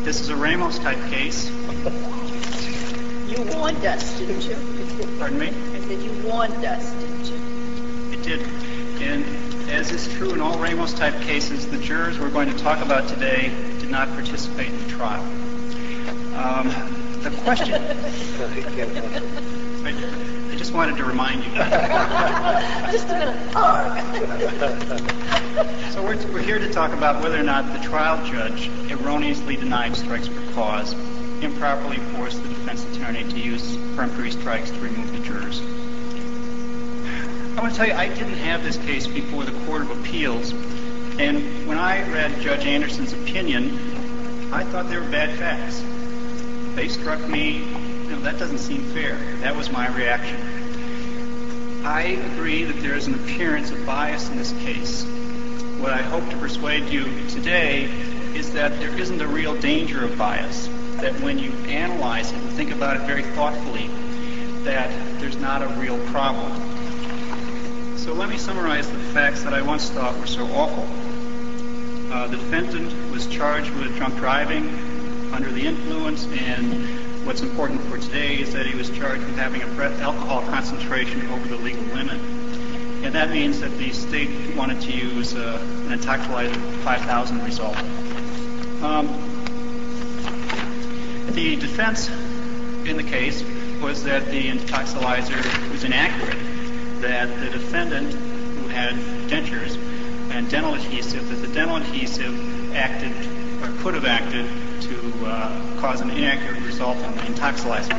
This is a Ramos-type case. You warned us, didn't you? Pardon me? I said you warned us, didn't you? It did. And as is true in all Ramos-type cases, the jurors we're going to talk about today did not participate in the trial. The question... I just wanted to remind you. Just a minute. So we're here to talk about whether or not the trial judge erroneously denied strikes for cause, improperly forced the defense attorney to use peremptory strikes to remove the jurors. I want to tell you, I didn't have this case before the Court of Appeals, and when I read Judge Anderson's opinion, I thought they were bad facts. They struck me, that doesn't seem fair. That was my reaction. I agree that there is an appearance of bias in this case. What I hope to persuade you today is that there isn't a real danger of bias, that when you analyze it and think about it very thoughtfully, that there's not a real problem. So let me summarize the facts that I once thought were so awful. The defendant was charged with drunk driving under the influence, and what's important for today is that he was charged with having a breath alcohol concentration over the legal limit. And that means that the state wanted to use an intoxilizer 5,000 result. The defense in the case was that the intoxilizer was inaccurate, that the defendant, who had dentures and dental adhesive, that the dental adhesive acted or could have acted to cause an inaccurate result on the intoxilizer.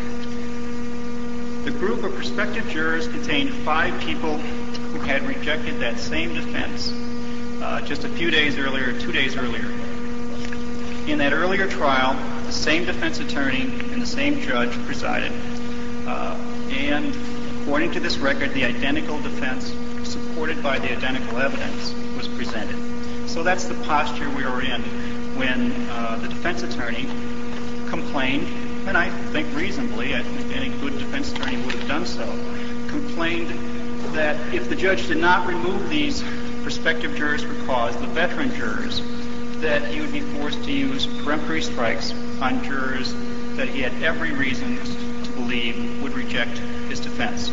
The group of prospective jurors contained 5 people who had rejected that same defense just a few days earlier, 2 days earlier. In that earlier trial, the same defense attorney and the same judge presided, and according to this record, the identical defense, supported by the identical evidence, was presented. So that's the posture we were in when the defense attorney complained, and I think reasonably, I think any good defense attorney would have done so, complained that if the judge did not remove these prospective jurors for cause, the veteran jurors, that he would be forced to use peremptory strikes on jurors that he had every reason to believe would reject his defense.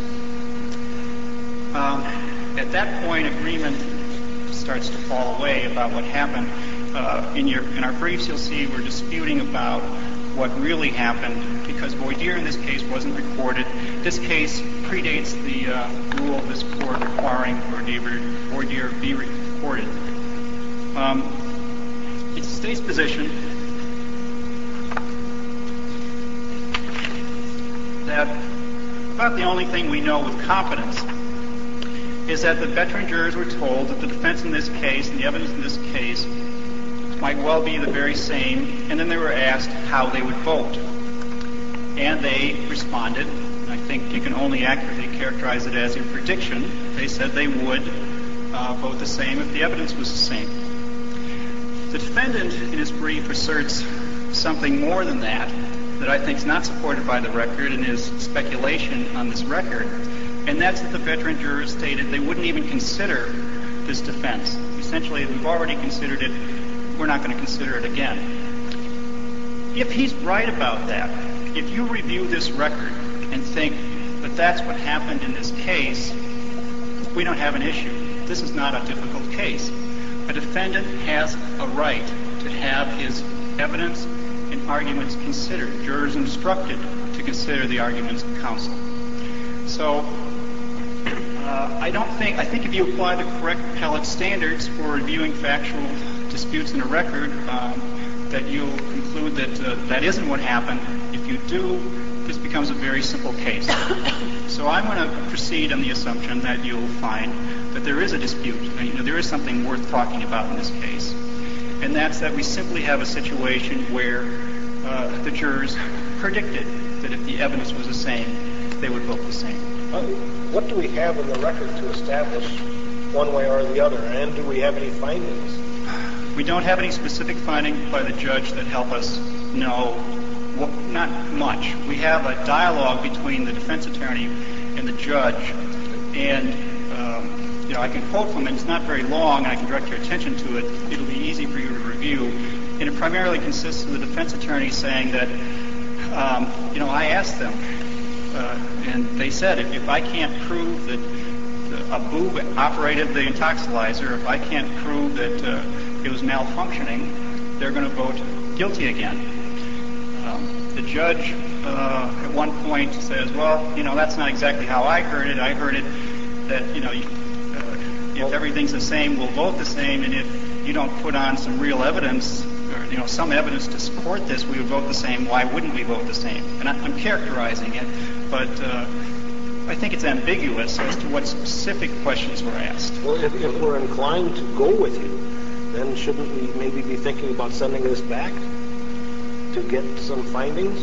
At that point, agreement starts to fall away about what happened. In our briefs, you'll see we're disputing about what really happened because voir dire in this case wasn't recorded. This case predates the rule of this court requiring voir dire be recorded. It's the state's position that about the only thing we know with confidence is that the veteran jurors were told that the defense in this case and the evidence in this case might well be the very same, and then they were asked how they would vote. And they responded, and I think you can only accurately characterize it as a prediction. They said they would vote the same if the evidence was the same. The defendant in his brief asserts something more than that I think is not supported by the record and is speculation on this record, and that's that the veteran jurors stated they wouldn't even consider this defense. Essentially, we've already considered it, we're not going to consider it again. If he's right about that, if you review this record and think that that's what happened in this case, we don't have an issue. This is not a difficult case. A defendant has a right to have his evidence and arguments considered. Jurors instructed to consider the arguments of counsel. So I think if you apply the correct appellate standards for reviewing factual disputes in a record, that you'll conclude that that isn't what happened. If you do, this becomes a very simple case. So I'm going to proceed on the assumption that you'll find that there is a dispute. There is something worth talking about in this case. And that's that we simply have a situation where the jurors predicted that if the evidence was the same, they would vote the same. What do we have in the record to establish one way or the other? And do we have any findings? We don't have any specific findings by the judge that help us know. Well, not much. We have a dialogue between the defense attorney and the judge, and I can quote from it. It's not very long, and I can direct your attention to it. It'll be easy for you to review. And it primarily consists of the defense attorney saying that, I asked them, and they said, if I can't prove that Abu operated the intoxilizer, if I can't prove that it was malfunctioning, they're going to vote guilty again. The judge at one point says, well, that's not exactly how I heard it. I heard it that, if everything's the same, we'll vote the same, and if you don't put on some real evidence, or, some evidence to support this, we would vote the same. Why wouldn't we vote the same? And I'm characterizing it, but I think it's ambiguous as to what specific questions were asked. Well, if we're inclined to go with you, then shouldn't we maybe be thinking about sending this back to get some findings?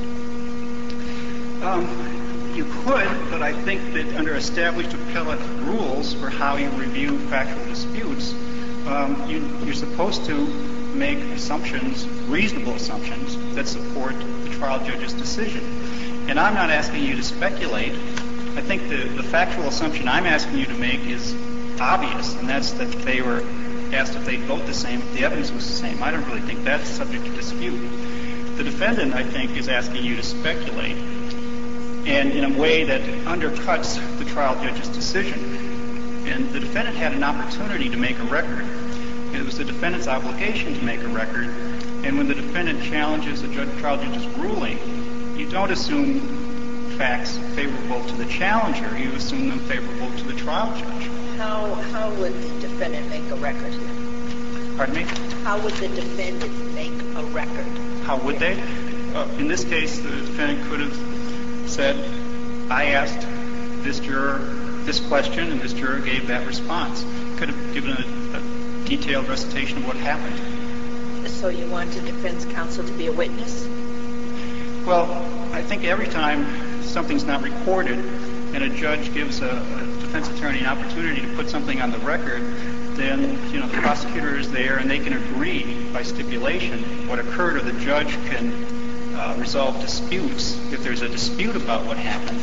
You could, but I think that under established appellate rules for how you review factual disputes, you're supposed to make assumptions, reasonable assumptions, that support the trial judge's decision. And I'm not asking you to speculate. I think the factual assumption I'm asking you to make is obvious, and that's that they were asked if they'd vote the same if the evidence was the same. I don't really think that's subject to dispute. The defendant, I think, is asking you to speculate, and in a way that undercuts the trial judge's decision. And the defendant had an opportunity to make a record. It was the defendant's obligation to make a record, and when the defendant challenges the trial judge's ruling, you don't assume facts favorable to the challenger. You assume them favorable to the trial judge. How would the defendant make a record here? Pardon me? How would the defendant make a record? How would they? In this case, the defendant could have said, I asked this juror this question, and this juror gave that response. Could have given a detailed recitation of what happened. So you want the defense counsel to be a witness? Well, I think every time something's not recorded and a judge gives a defense attorney an opportunity to put something on the record, then, the prosecutor is there and they can agree by stipulation what occurred, or the judge can resolve disputes if there's a dispute about what happened.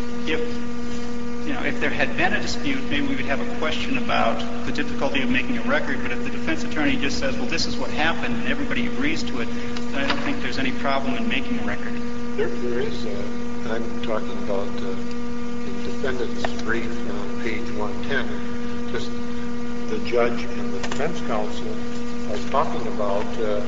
If there had been a dispute, maybe we would have a question about the difficulty of making a record, but if the defense attorney just says, well, this is what happened, and everybody agrees to it, then I don't think there's any problem in making a record. There is, I'm talking about the defendant's brief on page 110, just the judge and the defense counsel are talking about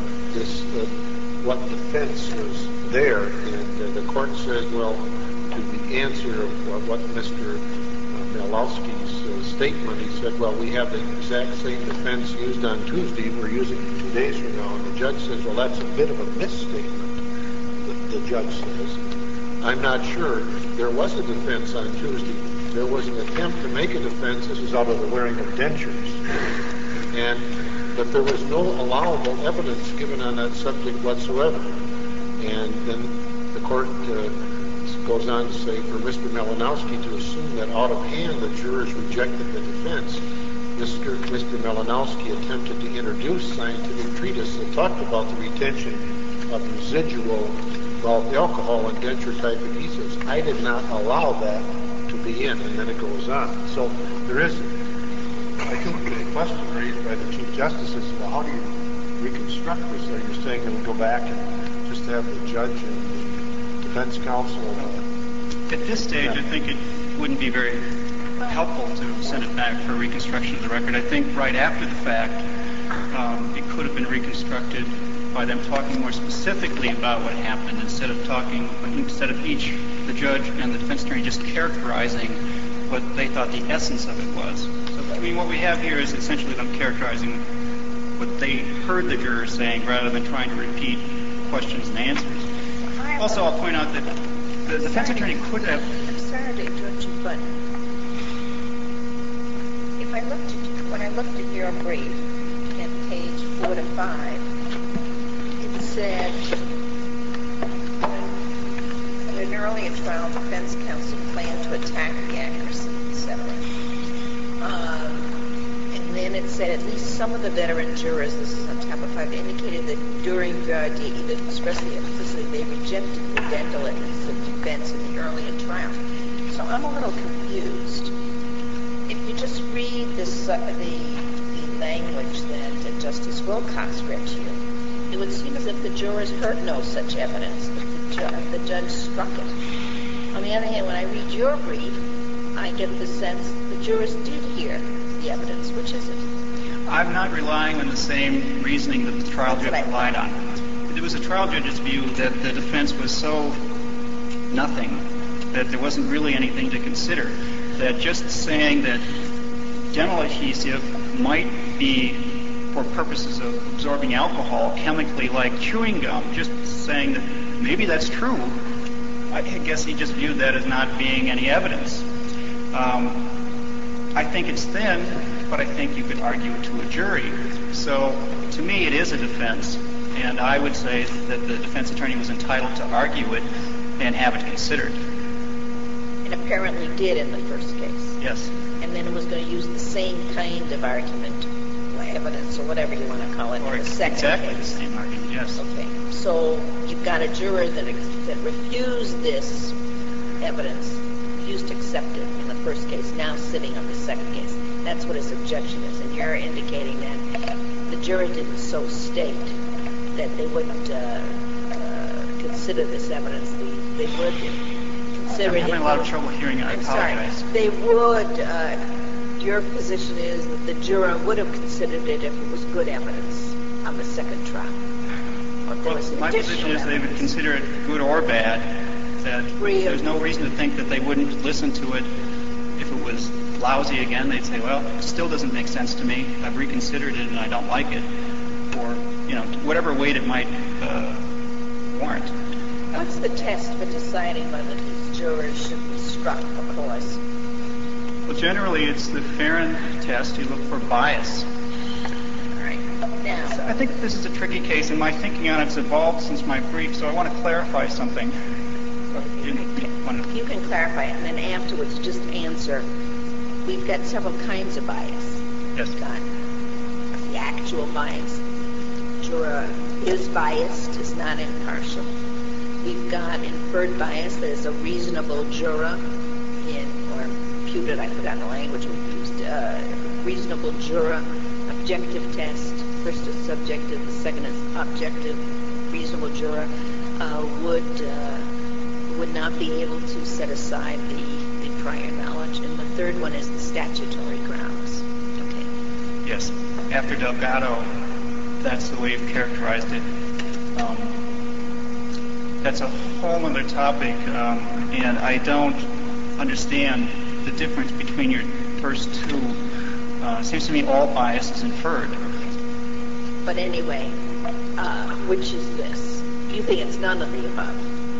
what defense was there, and the court said, well, to the answer of what Mr. Malowski's statement, he said, well, we have the exact same defense used on Tuesday, we're using it 2 days from now, and the judge says, well, that's a bit of a misstatement, the judge says. I'm not sure. There was a defense on Tuesday. There was an attempt to make a defense. This is out of the wearing of dentures. But there was no allowable evidence given on that subject whatsoever. And then the court goes on to say for Mr. Malinowski to assume that out of hand the jurors rejected the defense. Mr. Malinowski attempted to introduce scientific treatise that talked about the retention of residual alcohol and denture type adhesives. I did not allow that to be in, and then it goes on. So there is, I think, a question raised by the Chief Justices about how do you reconstruct this? Are you saying that we go back and just have the judge and the defense counsel? At this stage, I think it wouldn't be very helpful to send it back for reconstruction of the record. I think right after the fact, it could have been reconstructed by them talking more specifically about what happened instead of each, the judge and the defense attorney, just characterizing what they thought the essence of it was. So, what we have here is essentially them characterizing what they heard the jurors saying rather than trying to repeat questions and answers. Also, I'll point out that the defense attorney could have... I'm sorry to interrupt you, but when I looked at your brief at page 4 to 5, it said in an earlier trial, defense counsel planned to attack the accuracy, etc. And then it said at least some of the veteran jurors, this is on tab 5, indicated that during VRD, either expressly or implicitly, they rejected the dental adhesive defense in the earlier trial. So I'm a little confused. If you just read this, the language that Justice Wilcox read to you, It would seem as if the jurors heard no such evidence, but the judge struck it. On the other hand, when I read your brief, I get the sense the jurors did hear the evidence. Which is it? I'm not relying on the same reasoning that the trial judge relied on. It was the trial judge's view that the defense was so nothing that there wasn't really anything to consider. That just saying that dental adhesive might be for purposes of absorbing alcohol chemically like chewing gum, just saying that maybe that's true, I guess he just viewed that as not being any evidence. I think it's thin, but I think you could argue it to a jury. So to me, it is a defense, and I would say that the defense attorney was entitled to argue it and have it considered. And apparently did in the first case. Yes. And then it was going to use the same kind of argument, or evidence, or whatever you want to call it, Or in the second exactly case. the same argument, yes. Okay. So you've got a juror that refused this evidence, refused to accept it in the first case, now sitting on the second case. That's what his objection is. And you're indicating that the jury didn't so state that they wouldn't consider this evidence. They would consider it. I'm having a lot of trouble hearing it. I apologize. Sorry. They would, your position is that the juror would have considered it if it was good evidence on the second trial. Well, my position is they would consider it good or bad, that there's no reason to think that they wouldn't listen to it if it was lousy again. They'd say, well, it still doesn't make sense to me. I've reconsidered it and I don't like it. Or, whatever weight it might warrant. What's the test for deciding whether these jurors should be struck for cause? Well, generally, it's the Farron test. You look for bias. All right. Now, I think this is a tricky case, and my thinking on it's evolved since my brief, so I want to clarify something. you can clarify it, and then afterwards just answer. We've got several kinds of bias. Yes. We've got the actual bias. Juror is biased, is not impartial. We've got inferred bias, that is a reasonable juror or imputed, I forgot the language we used, reasonable juror, objective test, first is subjective, the second is objective, reasonable juror would not be able to set aside the prior knowledge, and the third one is the statutory grounds. Okay. Yes. After Delgado, that's the way you've characterized it. That's a whole other topic, and I don't understand the difference between your first two. It seems to me all bias is inferred. But anyway, which is this? You think it's none of the above?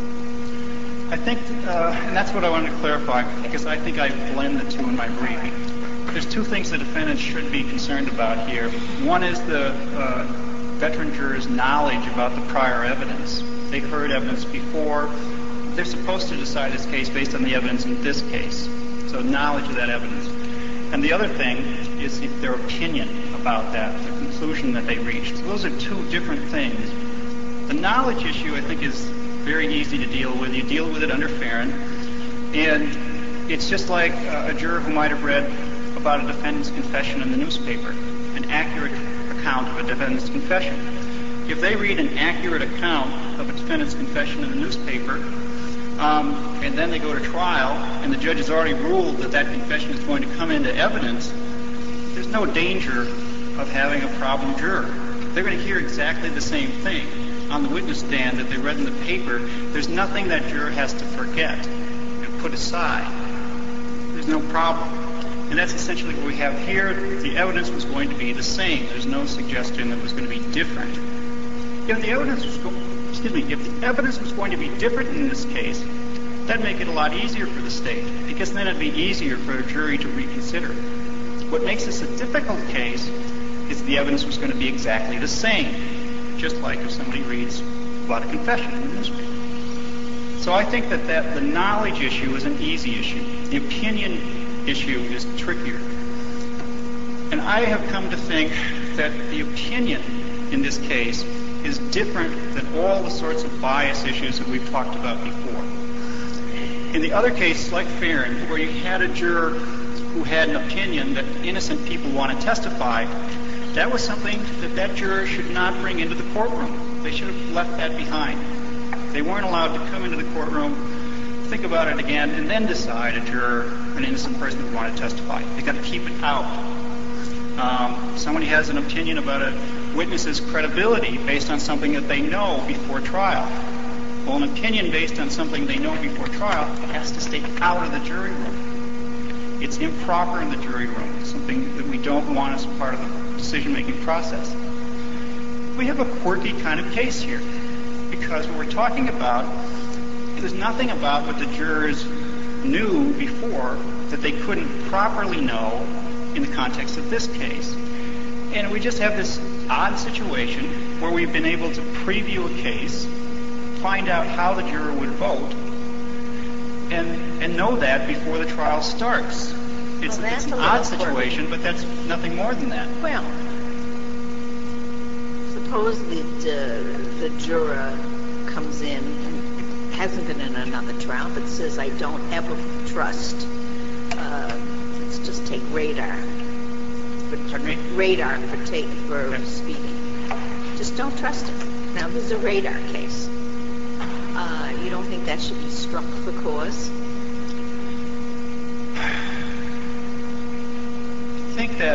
I think, and that's what I wanted to clarify, because I think I blend the two in my brief. There's two things the defendants should be concerned about here. One is the veteran juror's knowledge about the prior evidence. They heard evidence before. They're supposed to decide this case based on the evidence in this case. So knowledge of that evidence. And the other thing is their opinion about that, the conclusion that they reached. So those are two different things. The knowledge issue, I think, is very easy to deal with. You deal with it under Farron. And it's just like a juror who might have read about a defendant's confession in the newspaper, an accurate account of a defendant's confession. If they read an accurate account of a defendant's confession in the newspaper, and then they go to trial, and the judge has already ruled that that confession is going to come into evidence, there's no danger of having a problem juror. They're going to hear exactly the same thing on the witness stand that they read in the paper. There's nothing that juror has to forget and put aside. There's no problem. And that's essentially what we have here. The evidence was going to be the same. There's no suggestion that it was going to be different. If the evidence was going to be different in this case, that'd make it a lot easier for the state, because then it'd be easier for a jury to reconsider. What makes this a difficult case is the evidence was going to be exactly the same, just like if somebody reads about a confession in the newspaper. So I think that the knowledge issue is an easy issue. The opinion issue is trickier. And I have come to think that the opinion in this case is different than all the sorts of bias issues that we've talked about before. In the other case, like Farron, where you had a juror who had an opinion that innocent people want to testify, That was something that juror should not bring into the courtroom. They should have left that behind. They weren't allowed to come into the courtroom, think about it again, and then decide a juror, an innocent person, would want to testify. They've got to keep it out. Somebody has an opinion about a witness's credibility based on something that they know before trial. Well, an opinion based on something they know before trial has to stay out of the jury room. It's improper in the jury room. It's something that we don't want as part of the decision-making process. We have a quirky kind of case here, because what we're talking about, there's nothing about what the jurors knew before that they couldn't properly know in the context of this case. And we just have this odd situation where we've been able to preview a case, find out how the juror would vote, and know that before the trial starts. It's an odd situation, but that's nothing more than that. Well, suppose the juror comes in and hasn't been in another trial, but says, I don't ever trust, let's just take radar. Pardon me? Radar for speeding. Just don't trust it. Now, this is a radar case. You don't think that should be struck for cause? I think that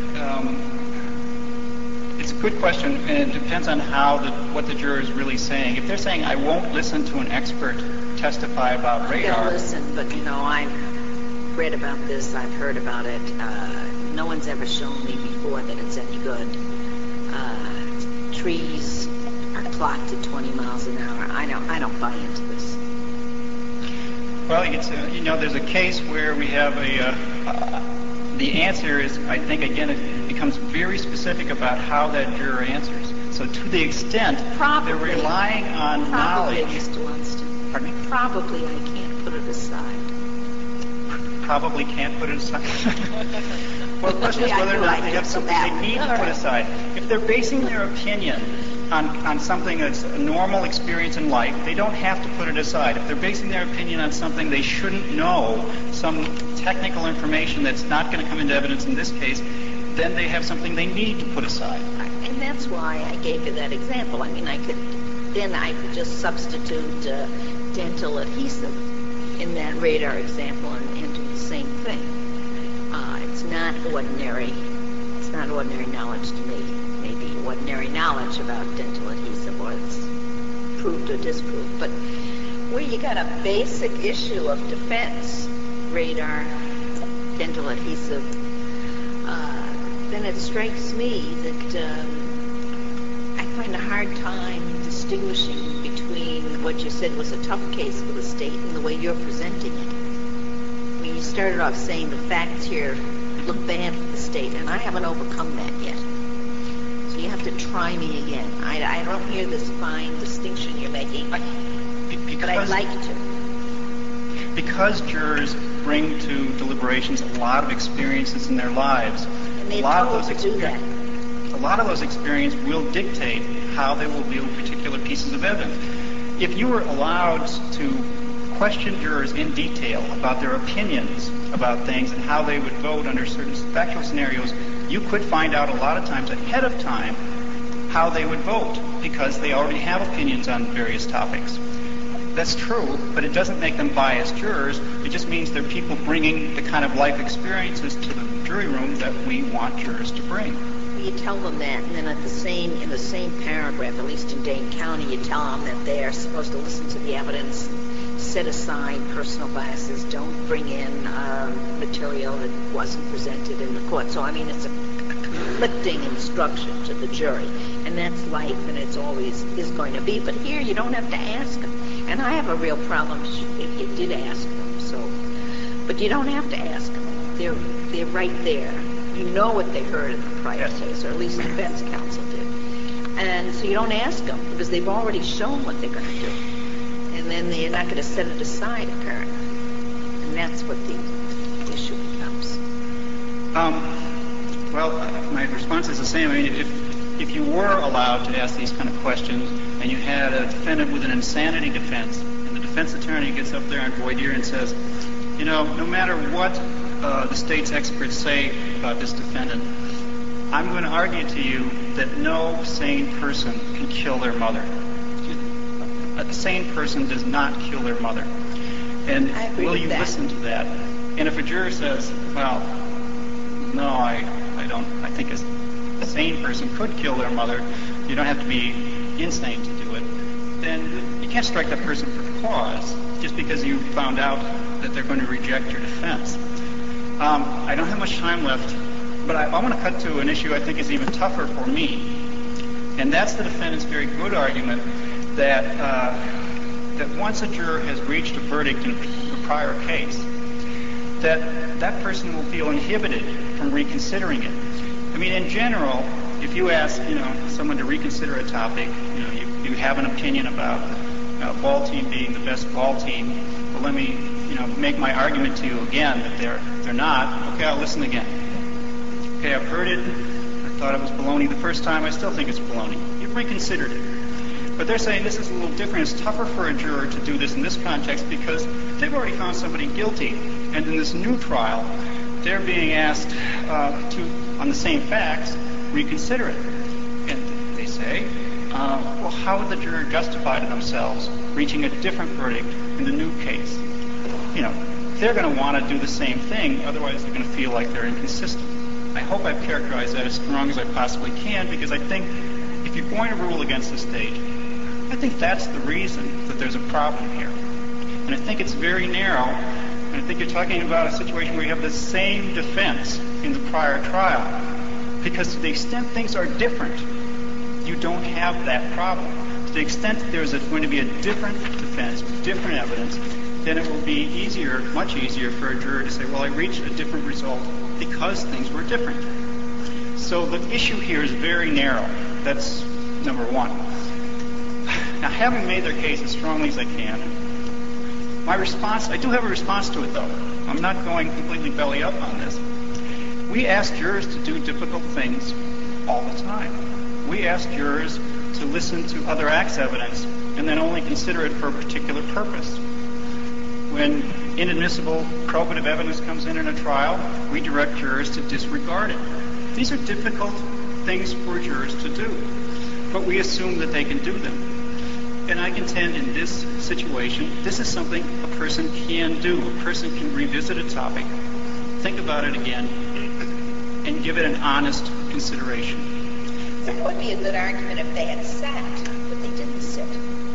it's a good question, and it depends on what the juror is really saying. If they're saying, I won't listen to an expert testify about radar. I'm going to listen, but, I've read about this, I've heard about it. No one's ever shown me before that it's any good. Trees are clocked at 20 miles an hour. I don't buy into this. Well, it's there's a case where we have the answer is, I think, again, it becomes very specific about how that juror answers. So to the extent they're relying on knowledge. Probably, Mr. Lunston. Pardon me? Probably I can't put it aside. Probably can't put it aside. Well, the question is whether or not they have something they need to put aside. If they're basing their opinion on something that's a normal experience in life, they don't have to put it aside. If they're basing their opinion on something they shouldn't know, some technical information that's not going to come into evidence in this case, then they have something they need to put aside. And that's why I gave you that example. I could just substitute dental adhesive in that radar example and do the same thing. It's not ordinary knowledge to me. Maybe ordinary knowledge about dental adhesive, or it's proved or disproved. But where you got a basic issue of defense, radar, dental adhesive, then it strikes me that I find a hard time distinguishing between what you said was a tough case for the state and the way you're presenting it. I mean, you started off saying the facts here look bad for the state, and I haven't overcome that yet. So you have to try me again. I don't hear this fine distinction you're making, but I'd like to. Because jurors bring to deliberations a lot of experiences in their lives, And they're a lot told of those to do that. a lot of those experiences will dictate how they will view particular pieces of evidence. If you were allowed to question jurors in detail about their opinions about things and how they would vote under certain factual scenarios, you could find out a lot of times ahead of time how they would vote, because they already have opinions on various topics. That's true, but it doesn't make them biased jurors. It just means they're people bringing the kind of life experiences to the jury room that we want jurors to bring. You tell them that, and then in the same paragraph, at least in Dane County, you tell them that they're supposed to listen to the evidence, set aside personal biases, don't bring in material that wasn't presented in the court. So, it's a conflicting instruction to the jury, and that's life, and it's always is going to be. But here, you don't have to ask them, and I have a real problem if you did ask them. But you don't have to ask them; they're right there. You know what they heard in the prior case, or at least the defense counsel did. And so you don't ask them, because they've already shown what they're going to do. And then they're not going to set it aside, apparently. And that's what the issue becomes. Well, my response is the same. If you were allowed to ask these kind of questions, and you had a defendant with an insanity defense, and the defense attorney gets up there on voir dire and says, no matter what the state's experts say about this defendant, I'm going to argue to you that no sane person can kill their mother. A sane person does not kill their mother. And I agree will with you that. listen to that? And if a juror says, well, no, I don't, I think a sane person could kill their mother, you don't have to be insane to do it, then you can't strike that person for cause just because you found out that they're going to reject your defense. I don't have much time left, but I want to cut to an issue I think is even tougher for me, and that's the defendant's very good argument that that once a juror has reached a verdict in a prior case, that person will feel inhibited from reconsidering it. I mean, in general, if you ask, someone to reconsider a topic, you have an opinion about a ball team being the best ball team. Well, let me, make my argument to you again that they're not. Okay, I'll listen again. Okay, I've heard it. I thought it was baloney the first time. I still think it's baloney. You've reconsidered it. But they're saying this is a little different. It's tougher for a juror to do this in this context because they've already found somebody guilty. And in this new trial, they're being asked to, on the same facts, reconsider it. And they say, well, how would the juror justify to themselves reaching a different verdict in the new case? They're going to want to do the same thing. Otherwise, they're going to feel like they're inconsistent. I hope I've characterized that as strong as I possibly can because I think if you're going to rule against the state, I think that's the reason that there's a problem here. And I think it's very narrow. And I think you're talking about a situation where you have the same defense in the prior trial. Because to the extent things are different, you don't have that problem. To the extent that there's going to be a different defense, different evidence, then it will be easier, much easier for a juror to say, well, I reached a different result because things were different. So the issue here is very narrow. That's number one. Now, having made their case as strongly as I can, my response, I do have a response to it, though. I'm not going completely belly up on this. We ask jurors to do difficult things all the time. We ask jurors to listen to other acts evidence and then only consider it for a particular purpose. When inadmissible probative evidence comes in a trial, we direct jurors to disregard it. These are difficult things for jurors to do, but we assume that they can do them. And I contend in this situation, this is something a person can do. A person can revisit a topic, think about it again, and give it an honest consideration. That would be a good argument if they had sat, but they didn't sit.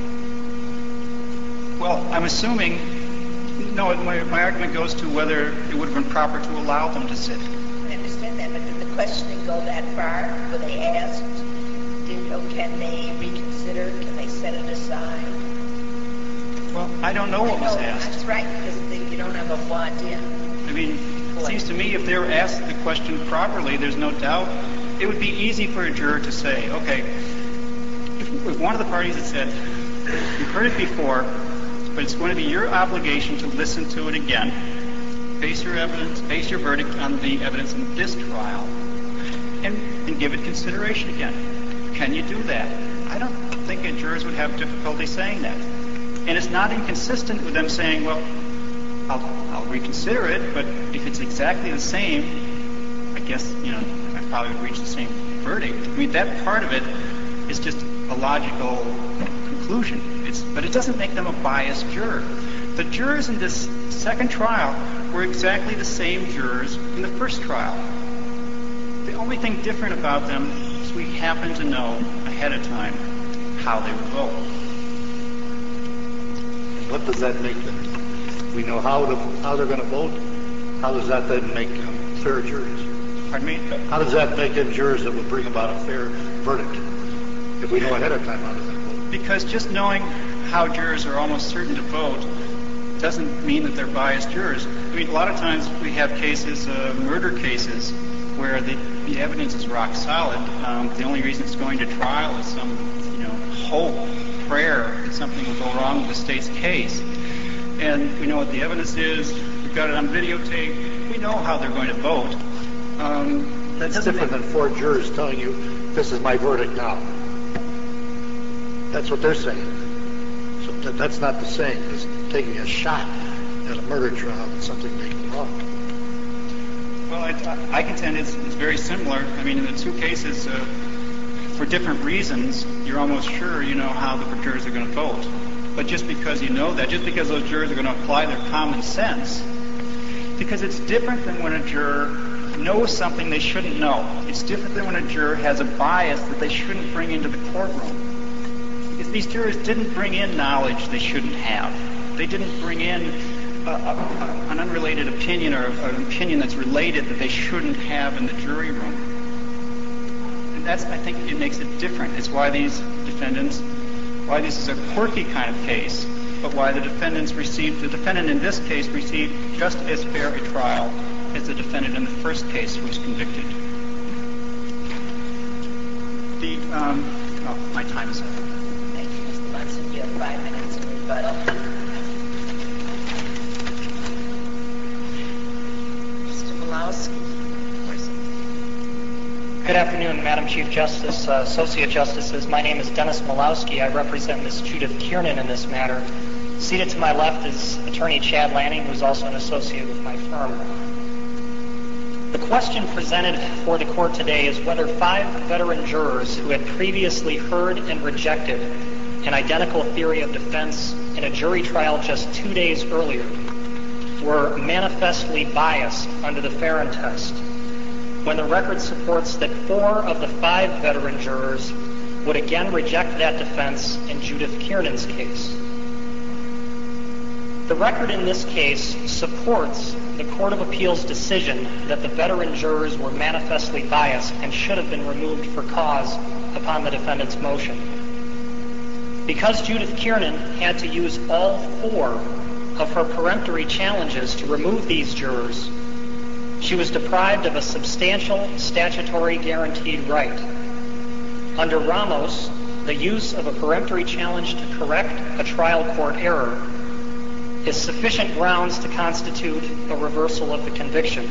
Well, I'm assuming, no, my argument goes to whether it would have been proper to allow them to sit. I understand that, but did the questioning go that far? Were they asked, can they reconsider? Can they set it aside? Well, I don't know what was asked. That's right, because you don't have a voir dire. I mean, it seems to me if they were asked the question properly, there's no doubt, it would be easy for a juror to say, okay, if one of the parties had said, you've heard it before, but it's going to be your obligation to listen to it again, base your evidence, base your verdict on the evidence in this trial, and give it consideration again. Can you do that? I don't think jurors would have difficulty saying that. And it's not inconsistent with them saying, well, I'll reconsider it, but if it's exactly the same, I guess, I probably would reach the same verdict. I mean, that part of it is just a logical conclusion. But it doesn't make them a biased juror. The jurors in this second trial were exactly the same jurors in the first trial. The only thing different about them is we happen to know ahead of time how they would vote. What does that make them? We know how they're going to vote. How does that then make them fair jurors? Pardon me? How does that make them jurors that would bring about a fair verdict? If we know ahead of time how they're going to vote. Because just knowing how jurors are almost certain to vote doesn't mean that they're biased jurors. I mean, a lot of times we have cases, murder cases, where the evidence is rock solid. The only reason it's going to trial is some, hope, prayer that something will go wrong with the state's case. And we know what the evidence is. We've got it on videotape. We know how they're going to vote. That's different than four jurors telling you, this is my verdict now. That's what they're saying. So that's not the same as taking a shot at a murder trial and something making wrong. Well, I contend it's very similar. I mean, in the two cases, for different reasons, you're almost sure you know how the jurors are going to vote. But just because you know that, just because those jurors are going to apply their common sense, because it's different than when a juror knows something they shouldn't know. It's different than when a juror has a bias that they shouldn't bring into the courtroom. Because these jurors didn't bring in knowledge they shouldn't have. They didn't bring in an unrelated opinion or an opinion that's related that they shouldn't have in the jury room. And that's, I think, it makes it different. It's why these defendants, why this is a quirky kind of case, but why the defendant in this case received just as fair a trial as the defendant in the first case who was convicted. My time is up. Thank you, Mr. Munson. You have 5 minutes to rebuttal. Mr. Malowski. Good afternoon, Madam Chief Justice, Associate Justices. My name is Dennis Malowski. I represent Ms. Judith Kiernan in this matter. Seated to my left is Attorney Chad Lanning, who is also an associate with my firm. The question presented for the court today is whether 5 veteran jurors who had previously heard and rejected an identical theory of defense in a jury trial just 2 days earlier were manifestly biased under the Farron test, when the record supports that 4 of the 5 veteran jurors would again reject that defense in Judith Kiernan's case. The record in this case supports the Court of Appeals' decision that the veteran jurors were manifestly biased and should have been removed for cause upon the defendant's motion. Because Judith Kiernan had to use all 4 of her peremptory challenges to remove these jurors, she was deprived of a substantial statutory guaranteed right. Under Ramos, the use of a peremptory challenge to correct a trial court error is sufficient grounds to constitute a reversal of the conviction.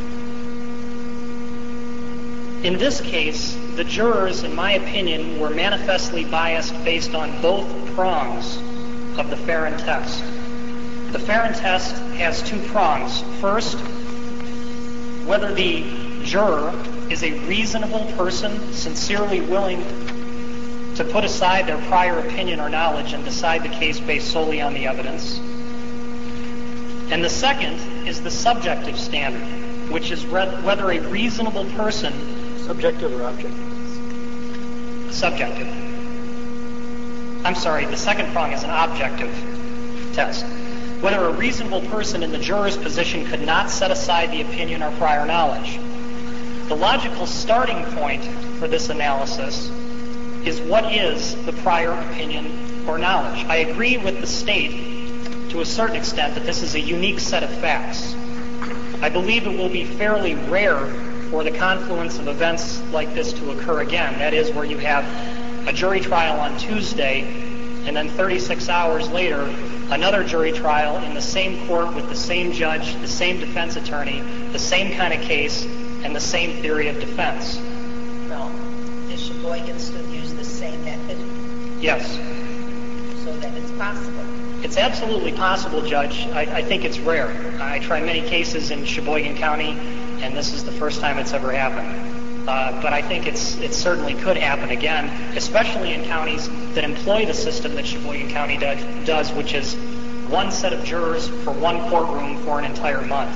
In this case, the jurors, in my opinion, were manifestly biased based on both prongs of the Farron test. The Farron test has 2 prongs. First, whether the juror is a reasonable person, sincerely willing to put aside their prior opinion or knowledge and decide the case based solely on the evidence. And the second is the subjective standard, which is whether a reasonable person... Subjective or objective? Subjective. I'm sorry, the second prong is an objective test. Whether a reasonable person in the juror's position could not set aside the opinion or prior knowledge. The logical starting point for this analysis is what is the prior opinion or knowledge. I agree with the state to a certain extent that this is a unique set of facts. I believe it will be fairly rare for the confluence of events like this to occur again. That is, where you have a jury trial on Tuesday and then 36 hours later another jury trial in the same court with the same judge, the same defense attorney, the same kind of case, and the same theory of defense. Well, does Sheboygan still use the same method? Yes. So that it's possible? It's absolutely possible, Judge. I think it's rare. I try many cases in Sheboygan County, and this is the first time it's ever happened. But I think it certainly could happen again, especially in counties that employ the system that Sheboygan County does, which is 1 set of jurors for 1 courtroom for an entire month.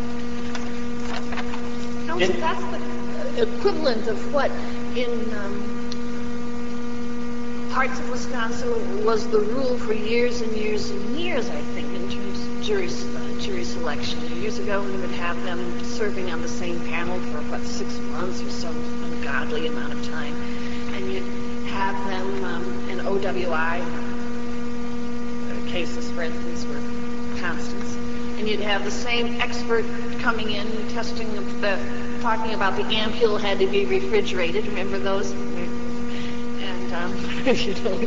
Counsel, that's the equivalent of what in parts of Wisconsin was the rule for years and years and years, I think, in terms of jury selection. Years ago, we would have them serving on the same panel for, 6 months or some ungodly amount of time. And you'd have them in OWI cases, for instance, were constants. And you'd have the same expert coming in, talking about the ampule had to be refrigerated. Remember those? You don't.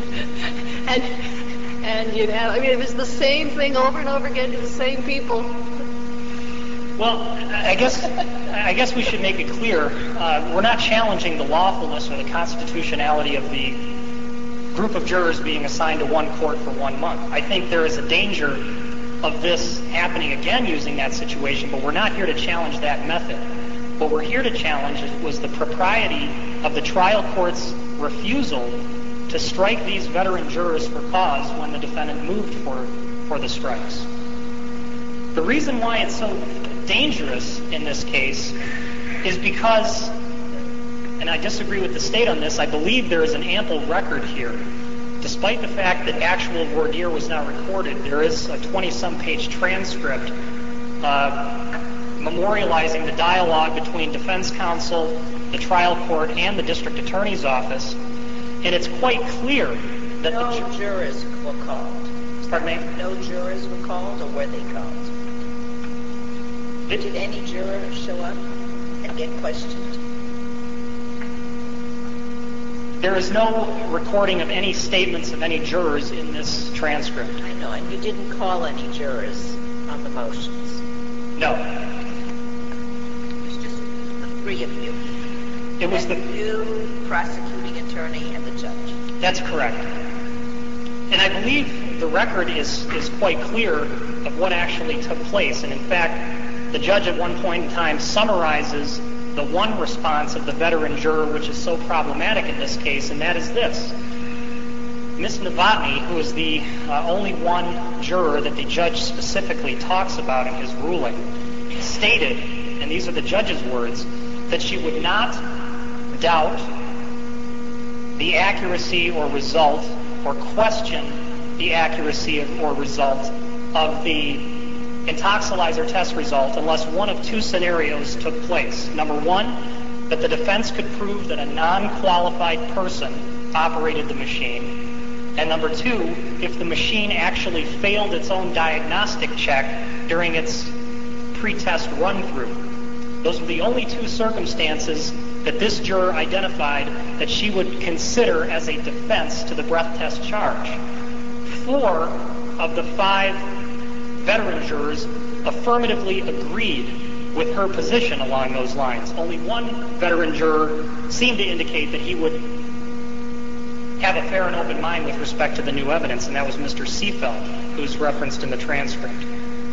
And you'd have, it was the same thing over and over again to the same people. Well, I guess we should make it clear, we're not challenging the lawfulness or the constitutionality of the group of jurors being assigned to 1 court for 1 month. I think there is a danger of this happening again using that situation, but we're not here to challenge that method. What we're here to challenge was the propriety of the trial court's refusal to strike these veteran jurors for cause when the defendant moved for the strikes. The reason why it's so dangerous in this case is because, and I disagree with the state on this, I believe there is an ample record here. Despite the fact that actual voir dire was not recorded, there is a 20-some page transcript memorializing the dialogue between defense counsel, the trial court, and the district attorney's office. And it's quite clear that no jurors were called. Pardon me? No jurors were called, or were they called? Did any juror show up and get questioned? There is no recording of any statements of any jurors in this transcript. I know, and you didn't call any jurors on the motions. No. It was just the three of you. It was you, prosecuting attorney, and the judge. That's correct. And I believe the record is quite clear of what actually took place. And in fact, the judge at one point in time summarizes the one response of the veteran juror which is so problematic in this case, and that is this. Ms. Novotny, who is the only one juror that the judge specifically talks about in his ruling, stated, and these are the judge's words, that she would not doubt the accuracy or result or question the accuracy or result of the intoxilizer test result unless one of two scenarios took place. Number one, that the defense could prove that a non-qualified person operated the machine. And number two, if the machine actually failed its own diagnostic check during its pre-test run-through. Those were the only two circumstances that this juror identified that she would consider as a defense to the breath test charge. 4 of the 5 veteran jurors affirmatively agreed with her position along those lines. Only one veteran juror seemed to indicate that he would have a fair and open mind with respect to the new evidence, and that was Mr. Seefeld, who's referenced in the transcript.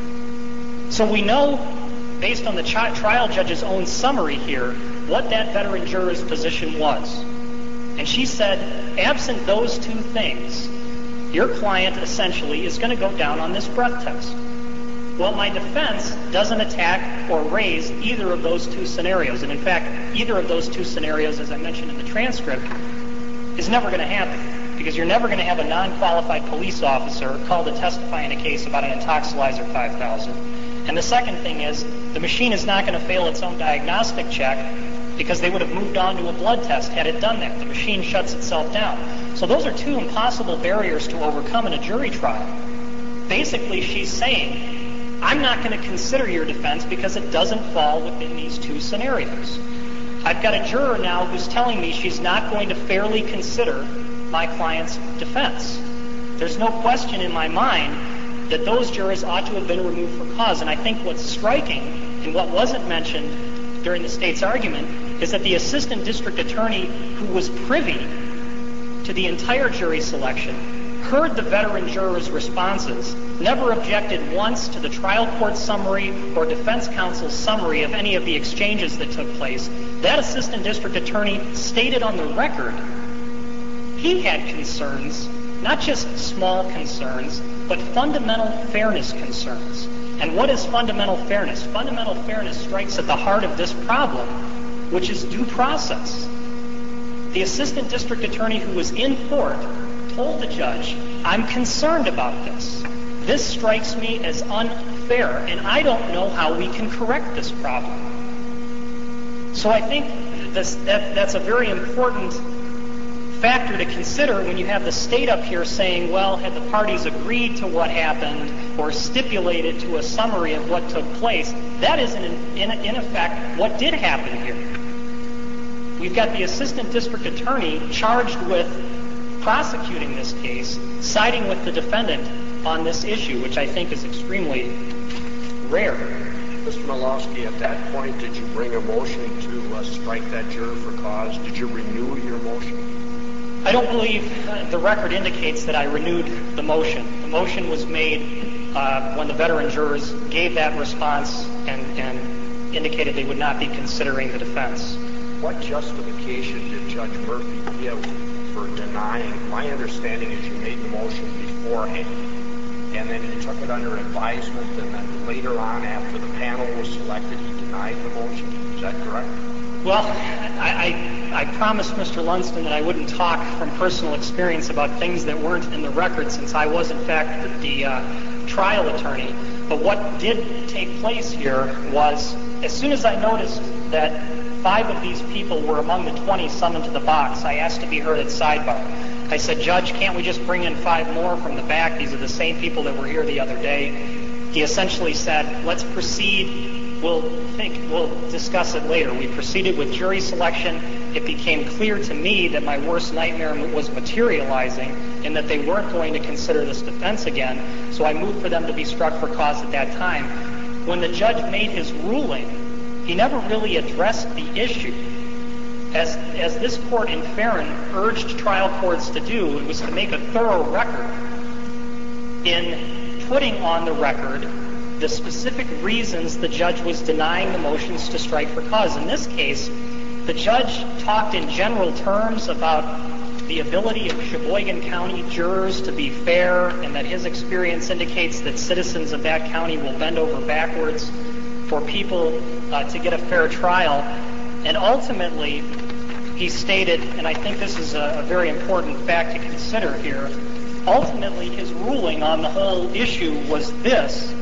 So we know, based on the trial judge's own summary here, what that veteran juror's position was. And she said, absent those two things, your client essentially is going to go down on this breath test. Well, my defense doesn't attack or raise either of those two scenarios. And in fact, either of those two scenarios, as I mentioned in the transcript, is never going to happen. Because you're never going to have a non-qualified police officer called to testify in a case about an Intoxilizer 5000. And the second thing is, the machine is not going to fail its own diagnostic check because they would have moved on to a blood test had it done that. The machine shuts itself down. So those are two impossible barriers to overcome in a jury trial. Basically, she's saying, I'm not going to consider your defense because it doesn't fall within these two scenarios. I've got a juror now who's telling me she's not going to fairly consider my client's defense. There's no question in my mind that those jurors ought to have been removed for cause. And I think what's striking and what wasn't mentioned during the state's argument is that the assistant district attorney who was privy to the entire jury selection heard the veteran jurors' responses, never objected once to the trial court summary or defense counsel's summary of any of the exchanges that took place. That assistant district attorney stated on the record he had concerns, not just small concerns, but fundamental fairness concerns. And what is fundamental fairness? Fundamental fairness strikes at the heart of this problem, which is due process. The assistant district attorney who was in court told the judge, I'm concerned about this. This strikes me as unfair, and I don't know how we can correct this problem. So I think that's a very important factor to consider when you have the state up here saying, well, had the parties agreed to what happened or stipulated to a summary of what took place, that is in effect what did happen here. We've got the assistant district attorney charged with prosecuting this case, siding with the defendant on this issue, which I think is extremely rare. Mr. Malowski, at that point, did you bring a motion to strike that juror for cause? Did you renew your motion? I don't believe the record indicates that I renewed the motion. The motion was made when the veteran jurors gave that response and indicated they would not be considering the defense. What justification did Judge Murphy give for denying? My understanding is you made the motion beforehand, and then he took it under advisement, and then later on, after the panel was selected, he denied the motion. Is that correct? Well, I promised Mr. Lunston that I wouldn't talk from personal experience about things that weren't in the record, since I was, in fact, the trial attorney. But what did take place here was, as soon as I noticed that 5 of these people were among the 20 summoned to the box, I asked to be heard at sidebar. I said, "Judge, can't we just bring in 5 more from the back? These are the same people that were here the other day." He essentially said, "Let's proceed. We'll discuss it later." We proceeded with jury selection. It became clear to me that my worst nightmare was materializing and that they weren't going to consider this defense again, so I moved for them to be struck for cause at that time. When the judge made his ruling, he never really addressed the issue. As this court in Farron urged trial courts to do, it was to make a thorough record in putting on the record the specific reasons the judge was denying the motions to strike for cause. In this case, the judge talked in general terms about the ability of Sheboygan County jurors to be fair, and that his experience indicates that citizens of that county will bend over backwards for people to get a fair trial. And ultimately, he stated, and I think this is a very important fact to consider here, ultimately his ruling on the whole issue was this: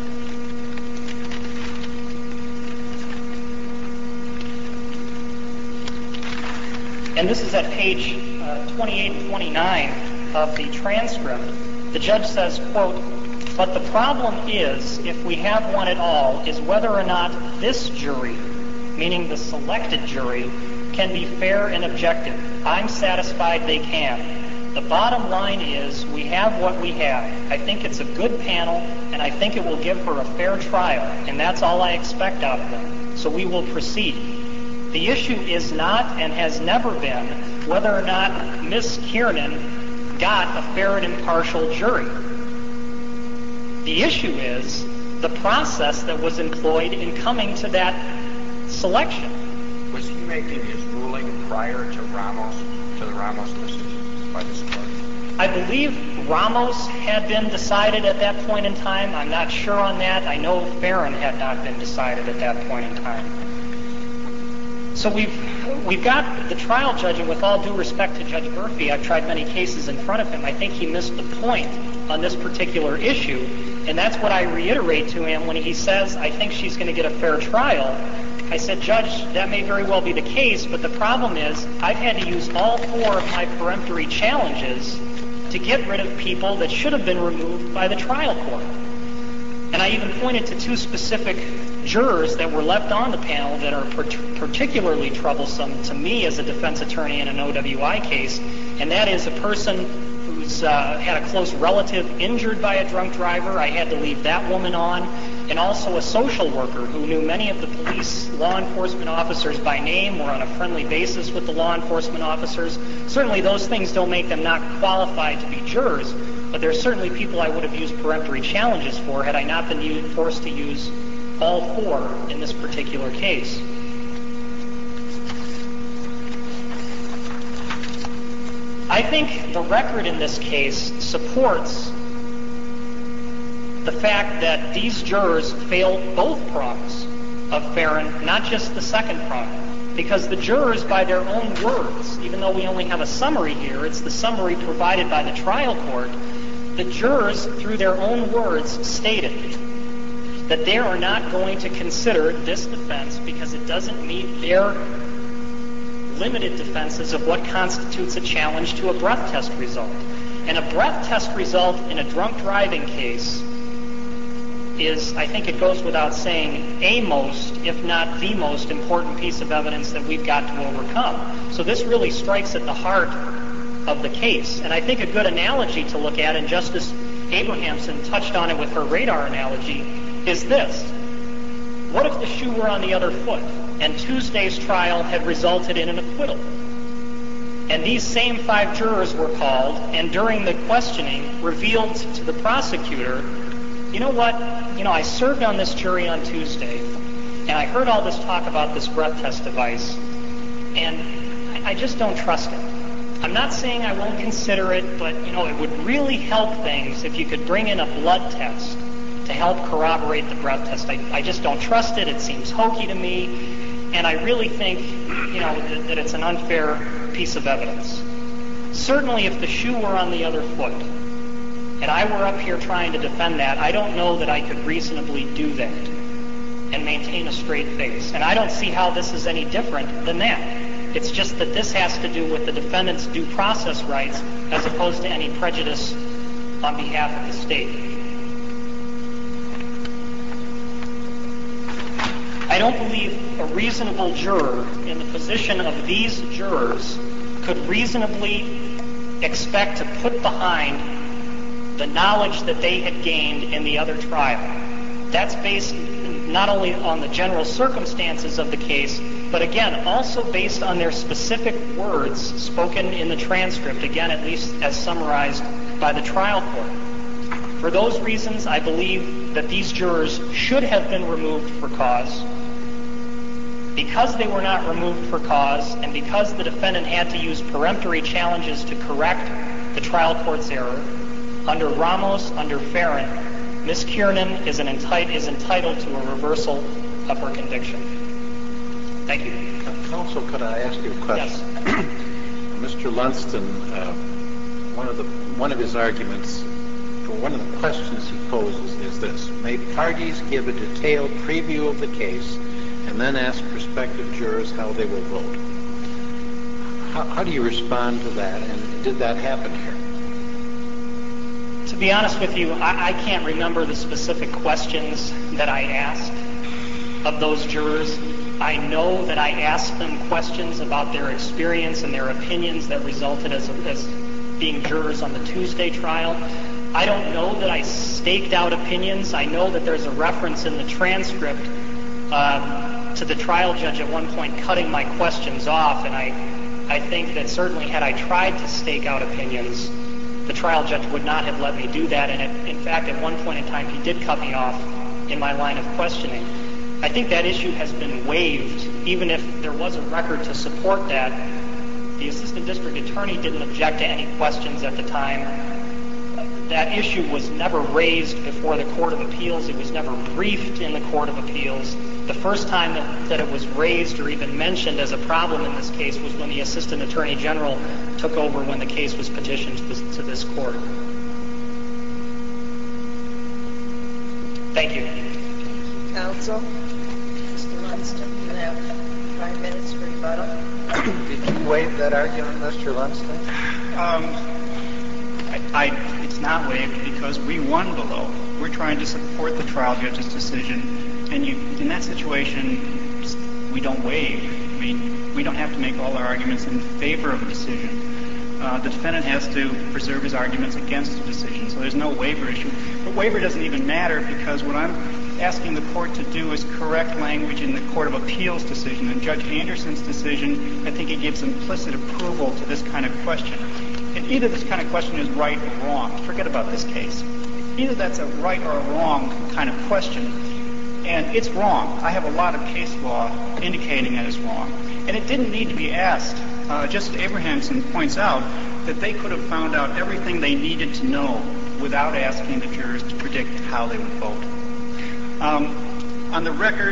and this is at page 28 and 29 of the transcript. The judge says, quote, "But the problem is, if we have one at all, is whether or not this jury," meaning the selected jury, "can be fair and objective. I'm satisfied they can. The bottom line is we have what we have. I think it's a good panel, and I think it will give her a fair trial, and that's all I expect out of them. So we will proceed. The issue is not and has never been whether or not Miss Kiernan got a fair and impartial jury. The issue is the process that was employed in coming to that selection." Was he making his ruling prior to the Ramos decision by this court? I believe Ramos had been decided at that point in time. I'm not sure on that. I know Farron had not been decided at that point in time. So we've got the trial judge, and with all due respect to Judge Murphy, I've tried many cases in front of him. I think he missed the point on this particular issue, and that's what I reiterate to him when he says, "I think she's going to get a fair trial." I said, "Judge, that may very well be the case, but the problem is I've had to use all 4 of my peremptory challenges to get rid of people that should have been removed by the trial court." And I even pointed to 2 specific jurors that were left on the panel that are particularly troublesome to me as a defense attorney in an OWI case, and that is a person who's had a close relative injured by a drunk driver. I had to leave that woman on, and also a social worker who knew many of the police law enforcement officers by name, were on a friendly basis with the law enforcement officers. Certainly those things don't make them not qualified to be jurors, but they're certainly people I would have used peremptory challenges for had I not been forced to use all 4 in this particular case. I think the record in this case supports the fact that these jurors failed both prongs of Farron, not just the second prong, because the jurors, by their own words, even though we only have a summary here, it's the summary provided by the trial court, the jurors, through their own words, stated that they are not going to consider this defense because it doesn't meet their limited defenses of what constitutes a challenge to a breath test result. And a breath test result in a drunk driving case is, I think it goes without saying, a most, if not the most important piece of evidence that we've got to overcome. So this really strikes at the heart of the case. And I think a good analogy to look at, and Justice Abrahamson touched on it with her radar analogy, is this. What if the shoe were on the other foot and Tuesday's trial had resulted in an acquittal? And these same 5 jurors were called, and during the questioning revealed to the prosecutor You know what? I served on this jury on Tuesday, and I heard all this talk about this breath test device, and I just don't trust it. I'm not saying I won't consider it, but, it would really help things if you could bring in a blood test to help corroborate the breath test. I just don't trust it. It seems hokey to me, and I really think, that it's an unfair piece of evidence. Certainly, if the shoe were on the other foot, and I were up here trying to defend that, I don't know that I could reasonably do that and maintain a straight face. And I don't see how this is any different than that. It's just that this has to do with the defendant's due process rights as opposed to any prejudice on behalf of the state. I don't believe a reasonable juror in the position of these jurors could reasonably expect to put behind the knowledge that they had gained in the other trial. That's based not only on the general circumstances of the case, but again, also based on their specific words spoken in the transcript, again, at least as summarized by the trial court. For those reasons, I believe that these jurors should have been removed for cause. Because they were not removed for cause, and because the defendant had to use peremptory challenges to correct the trial court's error, under Ramos, under Farron, Ms. Kiernan is entitled to a reversal of her conviction. Thank you. Counsel, could I ask you a question? Yes. Mr. Lunston, one of his arguments, or one of the questions he poses is this: may parties give a detailed preview of the case and then ask prospective jurors how they will vote? How do you respond to that, and did that happen here? To be honest with you, I can't remember the specific questions that I asked of those jurors. I know that I asked them questions about their experience and their opinions that resulted as being jurors on the Tuesday trial. I don't know that I staked out opinions. I know that there's a reference in the transcript to the trial judge at one point cutting my questions off, and I think that certainly had I tried to stake out opinions, the trial judge would not have let me do that, and in fact, at one point in time, he did cut me off in my line of questioning. I think that issue has been waived, even if there was a record to support that. The assistant district attorney didn't object to any questions at the time. That issue was never raised before the Court of Appeals. It was never briefed in the Court of Appeals. The first time that it was raised or even mentioned as a problem in this case was when the assistant attorney general took over when the case was petitioned to this court. Thank you. Counsel, Mr. Lunston, you have 5 minutes for rebuttal. Did you waive that argument, Mr. Lunston? It's not waived because we won below. We're trying to support the trial judge's decision, and in that situation, we don't waive. I mean, we don't have to make all our arguments in favor of a decision. The defendant has to preserve his arguments against the decision, so there's no waiver issue. But waiver doesn't even matter because what I'm asking the court to do is correct language in the Court of Appeals decision. In Judge Anderson's decision, I think he gives implicit approval to this kind of question. And either this kind of question is right or wrong. Forget about this case. Either that's a right or a wrong kind of question, and it's wrong. I have a lot of case law indicating that it's wrong. And it didn't need to be asked. Justice Abrahamson points out that they could have found out everything they needed to know without asking the jurors to predict how they would vote. On the record,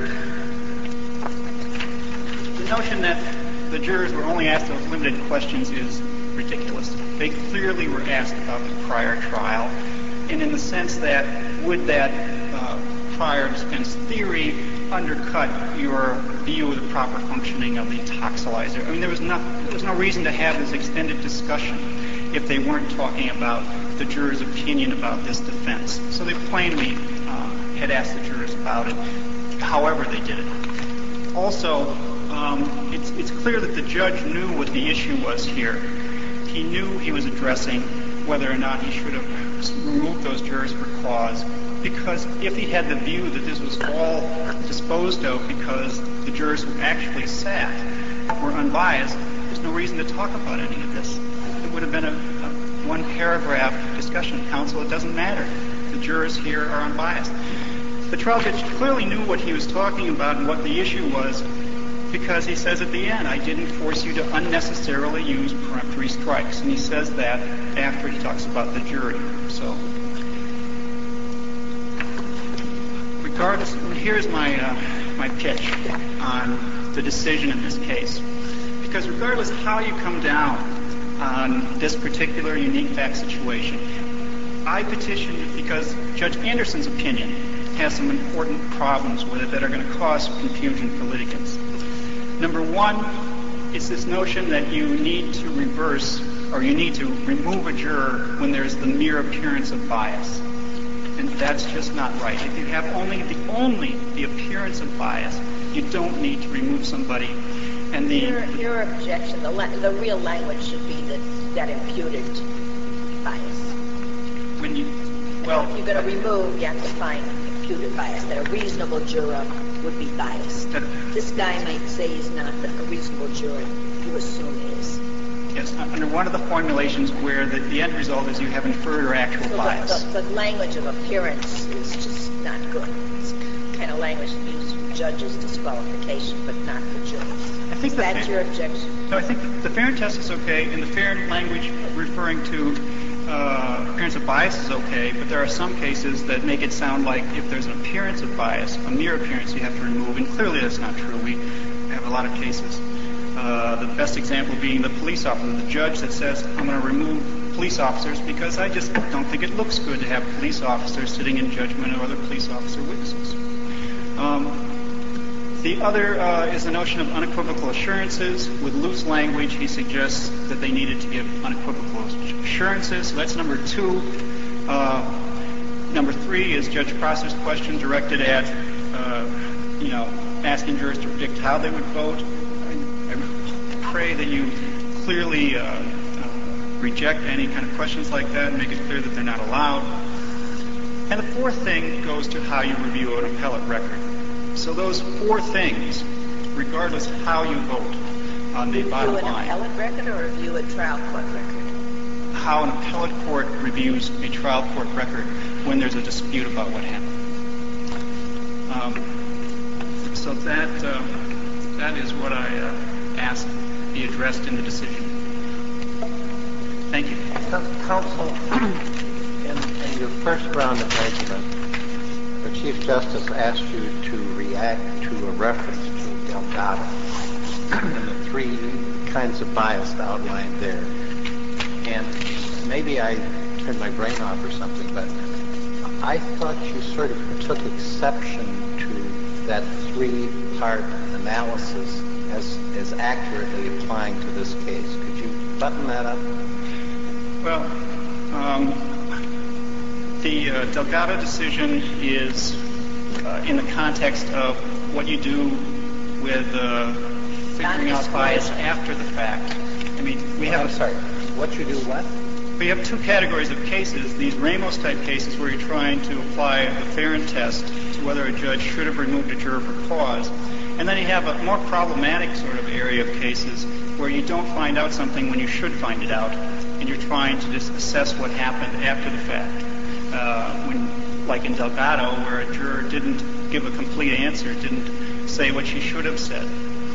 the notion that the jurors were only asked those limited questions is ridiculous. They clearly were asked about the prior trial, and in the sense that would that prior defense theory undercut your view of the proper functioning of the toxilizer? I mean, there was no reason to have this extended discussion if they weren't talking about the jurors' opinion about this defense. So they plainly had asked the jurors about it, however they did it. Also, it's clear that the judge knew what the issue was here. He knew he was addressing whether or not he should have removed those jurors for cause, because if he had the view that this was all disposed of because the jurors who actually sat were unbiased, there's no reason to talk about any of this. It would have been a one-paragraph discussion. Counsel, it doesn't matter. the jurors here are unbiased. The trial judge clearly knew what he was talking about and what the issue was, because he says at the end, I didn't force you to unnecessarily use peremptory strikes. And he says that after he talks about the jury. So, regardless, here's my pitch on the decision in this case. Because regardless how you come down on this particular unique fact situation, I petitioned because Judge Anderson's opinion has some important problems with it that are going to cause confusion for litigants. Number one is this notion that you need to reverse or you need to remove a juror when there's the mere appearance of bias. And that's just not right. If you have only the appearance of bias, you don't need to remove somebody. And your objection, the real language should be that imputed bias. When if you're going to remove, you have to find imputed bias, that a reasonable juror would be biased. This guy might say he's not a reasonable juror. You assume he is. Yes, under one of the formulations where the end result is you have inferred or actual bias. The language of appearance is just not good. It's kind of language used for judges' disqualification, but not for jurors. Is that your objection? No, I think the fair test is okay, and the fair language referring to appearance of bias is okay, but there are some cases that make it sound like if there's an appearance of bias, a mere appearance, you have to remove, and clearly that's not true. We have a lot of cases. The best example being the police officer, the judge that says, I'm going to remove police officers because I just don't think it looks good to have police officers sitting in judgment of other police officer witnesses. The other is the notion of unequivocal assurances. With loose language, he suggests that they needed to give unequivocal assurances. So that's number two. Number three is Judge Prosser's question directed at, asking jurors to predict how they would vote. I pray that you clearly reject any kind of questions like that and make it clear that they're not allowed. And the fourth thing goes to how you review an appellate record. So those four things, regardless of how you vote on the bottom line. Review an appellate record or review a trial court record? How an appellate court reviews a trial court record when there's a dispute about what happened. So that is what I ask be addressed in the decision. Thank you. Counsel, in your first round of argument, the Chief Justice asked you to react to a reference to Delgado and the three kinds of bias outlined there. And maybe I turned my brain off or something, but I thought you sort of took exception to that three-part analysis as accurately applying to this case. Could you button that up? Well, the Delgado decision is in the context of what you do with figuring out bias after the fact. I mean, we have... I'm sorry. What you do what? We have two categories of cases. These Ramos-type cases where you're trying to apply the Farron test to whether a judge should have removed a juror for cause. And then you have a more problematic sort of area of cases where you don't find out something when you should find it out, and you're trying to just assess what happened after the fact. Like in Delgado, where a juror didn't give a complete answer, didn't say what she should have said.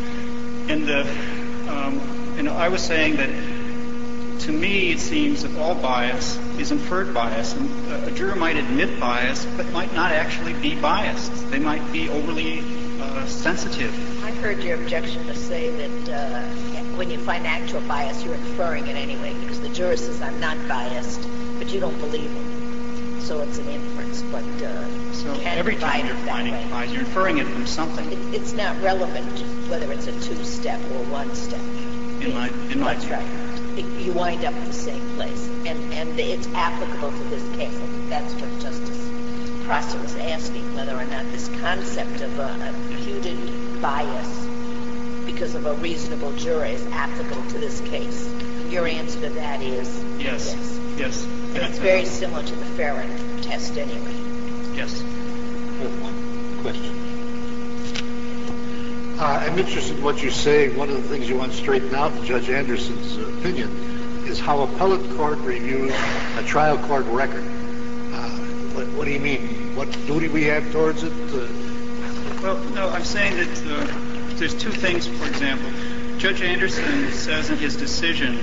And I was saying that to me it seems that all bias is inferred bias, and a juror might admit bias but might not actually be biased. They might be overly sensitive. I heard your objection to say that when you find actual bias, you're inferring it anyway, because the juror says, I'm not biased, but you don't believe him. So it's an inference, but so every time you're finding bias, you're inferring it from something. It's not relevant whether it's a two-step or one-step. In my That's view. right. You wind up at the same place, and it's applicable to this case. I think that's what Justice Prosser was asking, whether or not this concept of imputed bias because of a reasonable juror is applicable to this case. Your answer to that is yes. Yes. And it's very similar to the Farron test anyway. Yes. I have one question. I'm interested in what you say. One of the things you want to straighten out in Judge Anderson's opinion is how appellate court reviews a trial court record. What do you mean? What duty we have towards it? Well, no, I'm saying that there's two things, for example. Judge Anderson says in his decision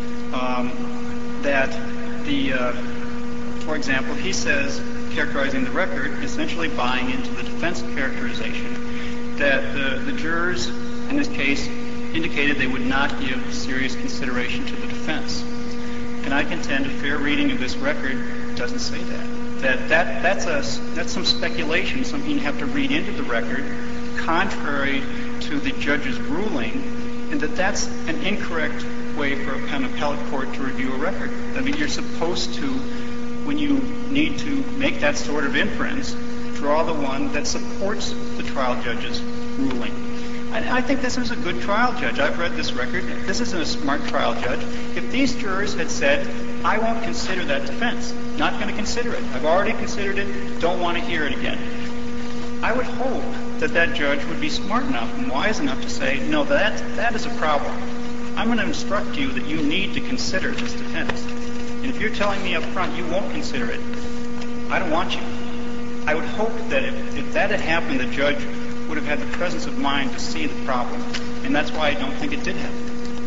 that for example, he says, characterizing the record, essentially buying into the defense characterization, that the jurors in this case indicated they would not give serious consideration to the defense. And I contend a fair reading of this record doesn't say that. That's some speculation, something you have to read into the record, contrary to the judge's ruling, and that's an incorrect way for an appellate court to review a record. I mean, you're supposed to, when you need to make that sort of inference, draw the one that supports the trial judge's ruling. I think this is a good trial judge. I've read this record. This isn't a smart trial judge. If these jurors had said, I won't consider that defense, not going to consider it, I've already considered it, don't want to hear it again, I would hope that that judge would be smart enough and wise enough to say, no, that is a problem. I'm going to instruct you that you need to consider this defense. And if you're telling me up front you won't consider it, I don't want you. I would hope that if that had happened, the judge would have had the presence of mind to see the problem. And that's why I don't think it did happen.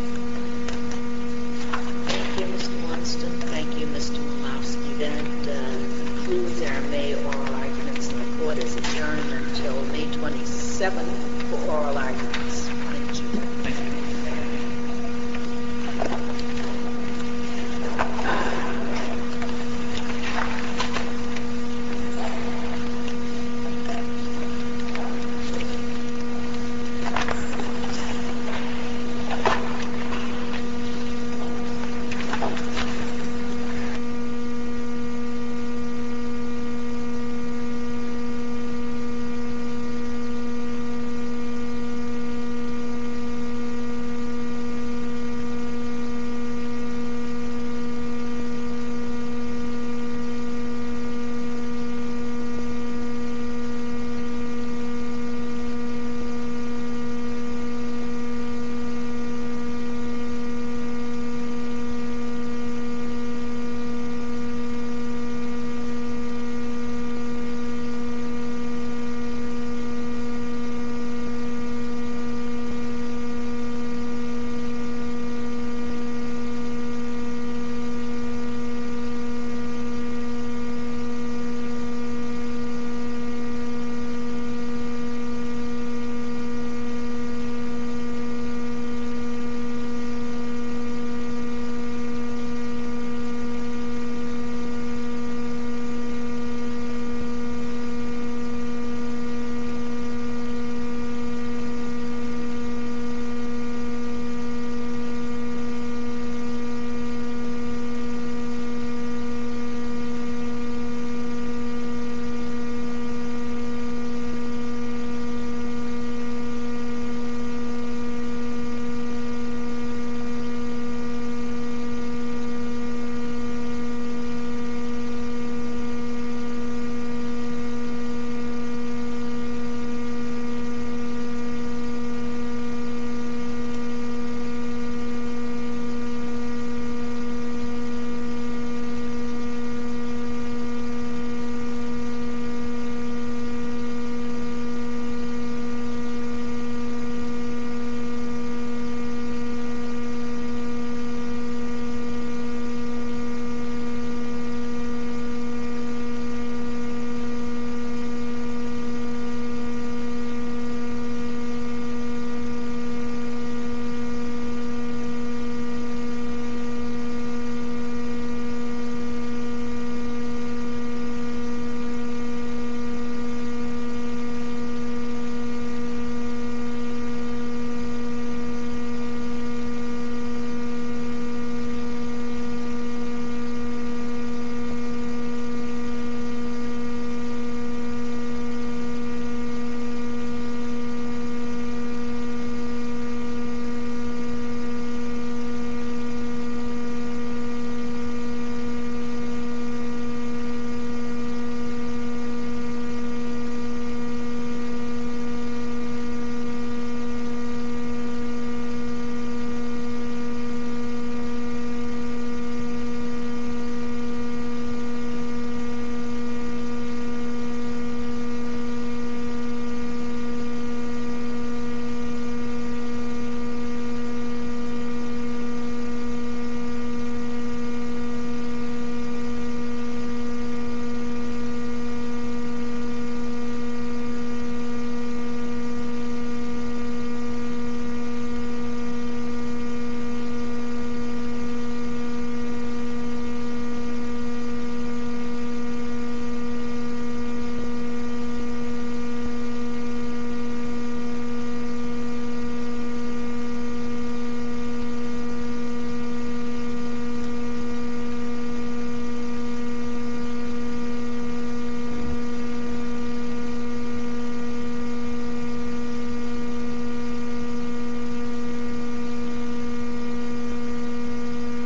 Thank you, Mr. Lunston. Thank you, Mr. Malowski. That concludes our May oral arguments, and the court is adjourned until May 27th for oral arguments. Thank you. Thank you.